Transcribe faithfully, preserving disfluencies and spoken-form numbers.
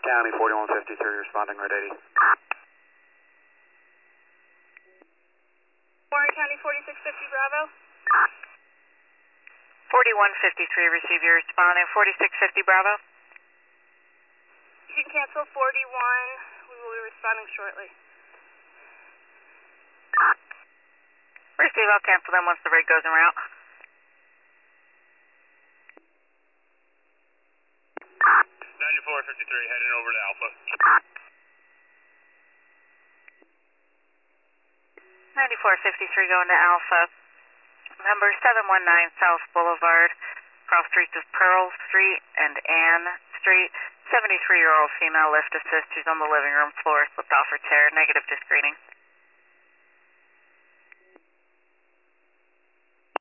County forty-one fifty-three responding, red eighty. Warren County forty-six fifty Bravo. forty-one fifty-three, receive your responding. forty-six fifty Bravo. You can cancel forty-one. We will be responding shortly. Receive, I'll cancel them once the rig goes en route. ninety-four fifty-three, heading over to Alpha. ninety-four fifty-three going to Alpha. Number seven one nine South Boulevard, cross streets of Pearl Street and Ann Street. seventy-three-year-old female lift assist who's on the living room floor, slipped off her chair, negative disc reading.